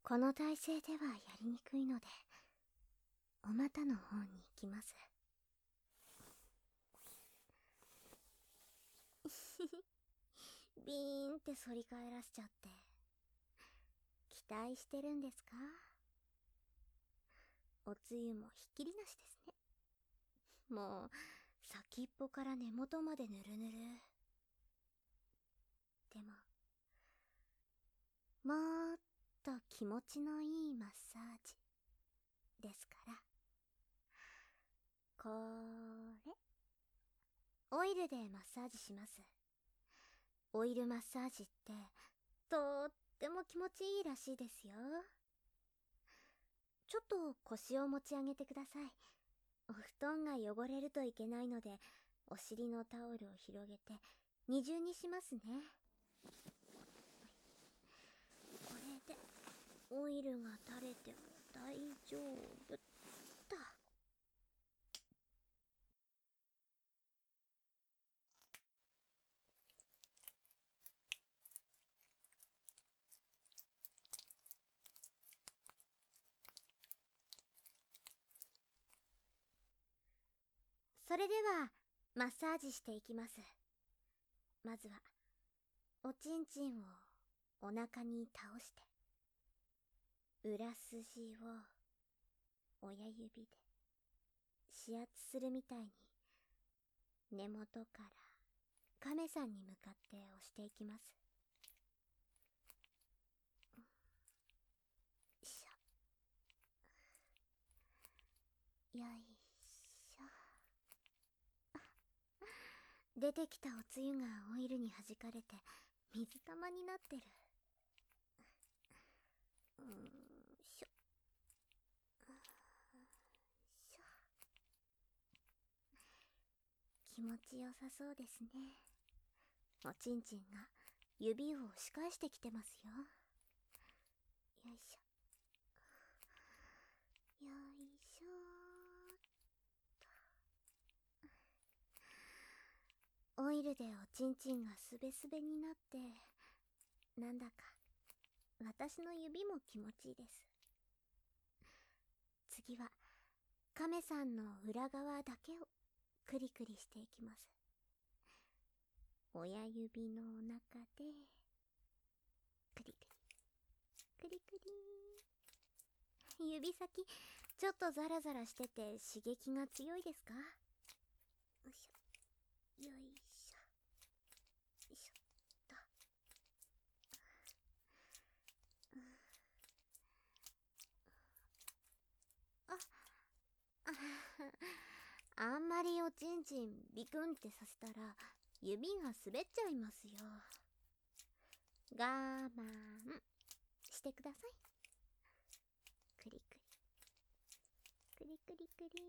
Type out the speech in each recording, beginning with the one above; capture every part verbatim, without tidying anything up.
この体勢ではやりにくいので、お股の方に行きます。ビーンって反り返らしちゃって、期待してるんですか？おつゆもひっきりなしですね。もう先っぽから根元までぬるぬる。でももっと気持ちのいいマッサージですから、これオイルでマッサージします。オイルマッサージってとっても気持ちいいらしいですよ。ちょっと腰を持ち上げてください。お布団が汚れるといけないので、お尻のタオルを広げて二重にしますね。これでオイルが垂れても大丈夫っと。それではマッサージしていきます。まずはおちんちんをお腹に倒して、裏筋を親指で指圧するみたいに根元から亀さんに向かって押していきます。よいしょ。出てきたおつゆがオイルに弾かれて水玉になってる。うーんしょしょ。気持ちよさそうですね。おちんちんが指を押し返してきてますよ。よいしょよいしょー。オイルでおちんちんがすべすべになって、なんだか私の指も気持ちいいです。次は亀さんの裏側だけをクリクリしていきます。親指の中でクリクリクリクリ。指先ちょっとザラザラしてて刺激が強いですか？よいしょよいしょよいしょっと。ああんまりおちんちんビクンってさせたら指が滑っちゃいますよ。我慢してください。クリクリクリクリクリ。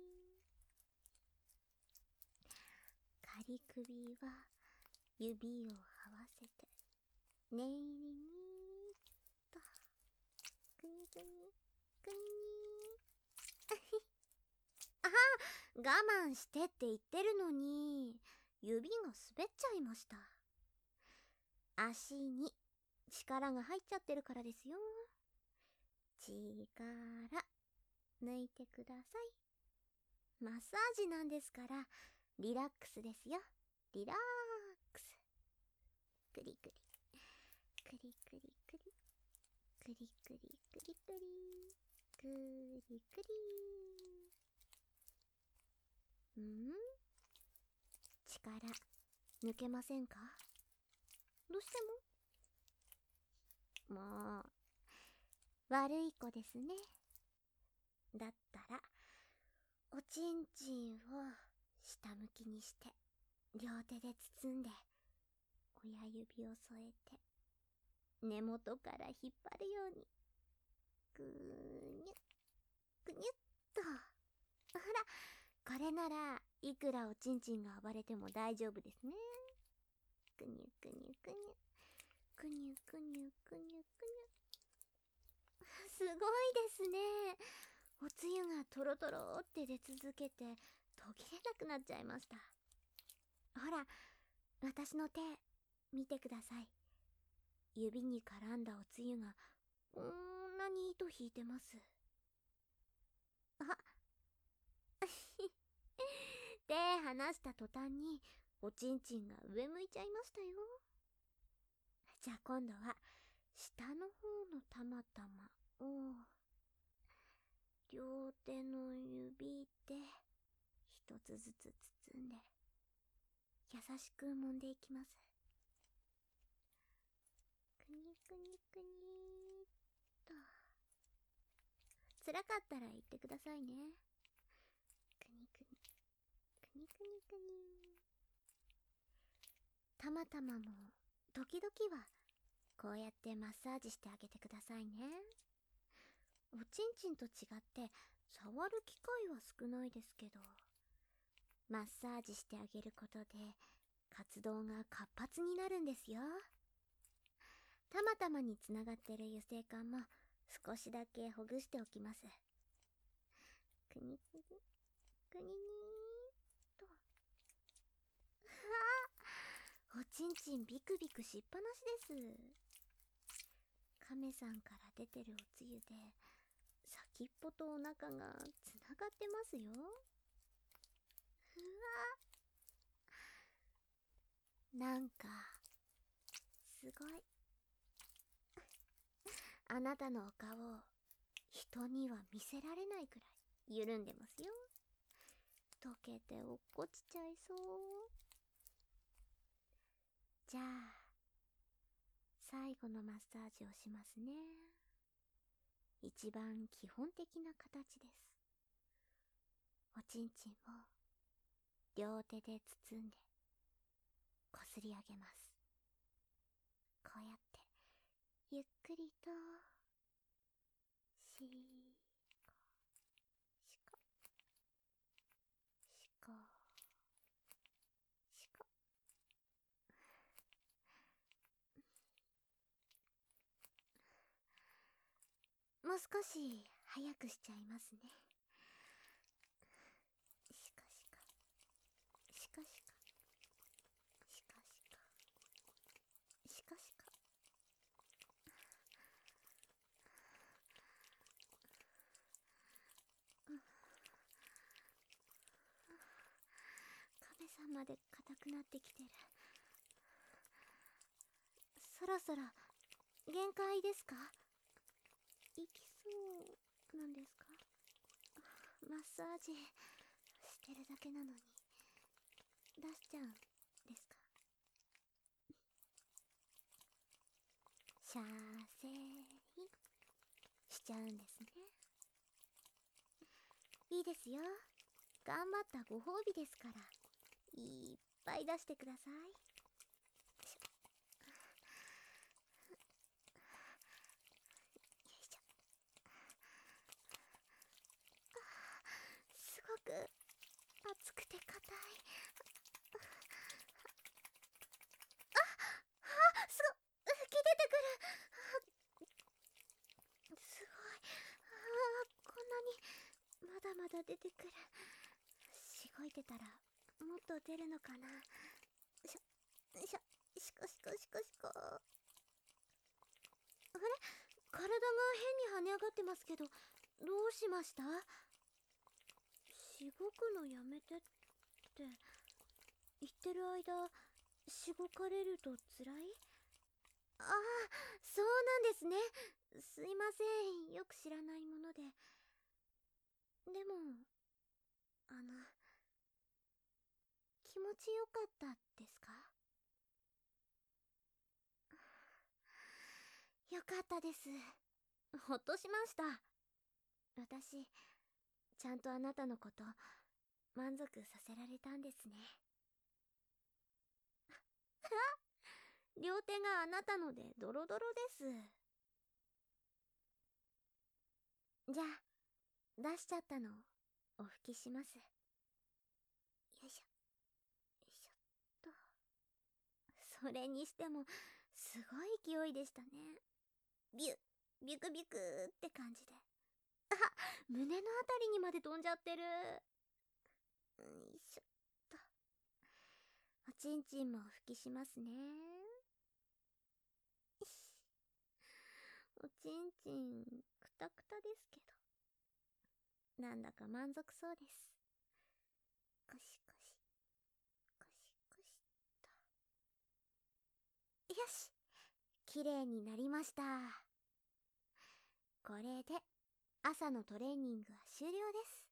仮首は指を合わせて念入りにっと。くにくにくにああ、我慢してって言ってるのに指が滑っちゃいました。足に力が入っちゃってるからですよ。力抜いてください。マッサージなんですからリラックスですよ。リラックス。クリクリクリクリクリクリクリクリクリクリクリ。ん？力抜けませんか？どうしても？もう悪い子ですね。だったらおちんちんを下向きにして両手で包んで親指を添えて根元から引っ張るようにぐーにゅっぐにゅっと。ほら、これならいくらおちんちんが暴れても大丈夫ですね。ぐにゅぐにゅぐにゅぐにゅぐにゅぐにゅぐにゅ。すごいですね。おつゆがトロトロって出続けて途切れなくなっちゃいました。ほら、私の手見てください。指に絡んだおつゆがこん糸引いてます。あ手離した途端におちんちんが上向いちゃいましたよ。じゃあ今度は下の方のたまたまを両手の指で一つずつ包んで優しく揉んでいきます。くにくにくにーっと。辛かったら言ってくださいね。くにくにくにくにくに。たまたまも時々はこうやってマッサージしてあげてくださいね。おちんちんと違って触る機会は少ないですけど、マッサージしてあげることで活動が活発になるんですよ。たまたまにつながってる油性管も少しだけほぐしておきます。くにくにくににーと。あ、おちんちんビクビクしっぱなしです。亀さんから出てるおつゆで先っぽとお腹がつながってますよ。うわ、なんかすごい。あなたのお顔人には見せられないくらい緩んでますよ。溶けて落っこちちゃいそう。じゃあ最後のマッサージをしますね。一番基本的な形です。おちんちんを両手で包んでこすり上げます。こうやってゆっくりとしーこしこしこしこ。もう少し早くしちゃいますね。しかしかしかしかしかしかしかしか。亀さんまで硬くなってきてる。そろそろ限界ですか？いきそうなんですか？マッサージしてるだけなのに出しちゃうんですか？射精しちゃうんですね。いいですよ。頑張ったご褒美ですから、いっぱい出してください。すごく熱くて硬い。ああ、すご、吹き出てくる。すごい。ああ、こんなにまだまだ出てくる。しごいてたらもっと出るのかな。しょしょしこしこしこしこ。あれ、体が変に跳ね上がってますけど、どうしました？しごくのやめてって言ってる間、しごかれるとつらい？ああ、そうなんですね。すいません、よく知らないもので。でもあの、気持ちよかったですか？よかったです。ほっとしました。私ちゃんとあなたのこと満足させられたんですね。両手があなたのでドロドロです。じゃあ出しちゃったのお拭きします。よいしょよいしょっと。それにしてもすごい勢いでしたね。ビュビュクビュクって感じで。あ、胸のあたりにまで飛んじゃってる。よいしょっと。おちんちんもお拭きしますね。おちんちんくたくたですけど、なんだか満足そうです。コシコシコシコシと。よし、きれいになりました。これで朝のトレーニングは終了です。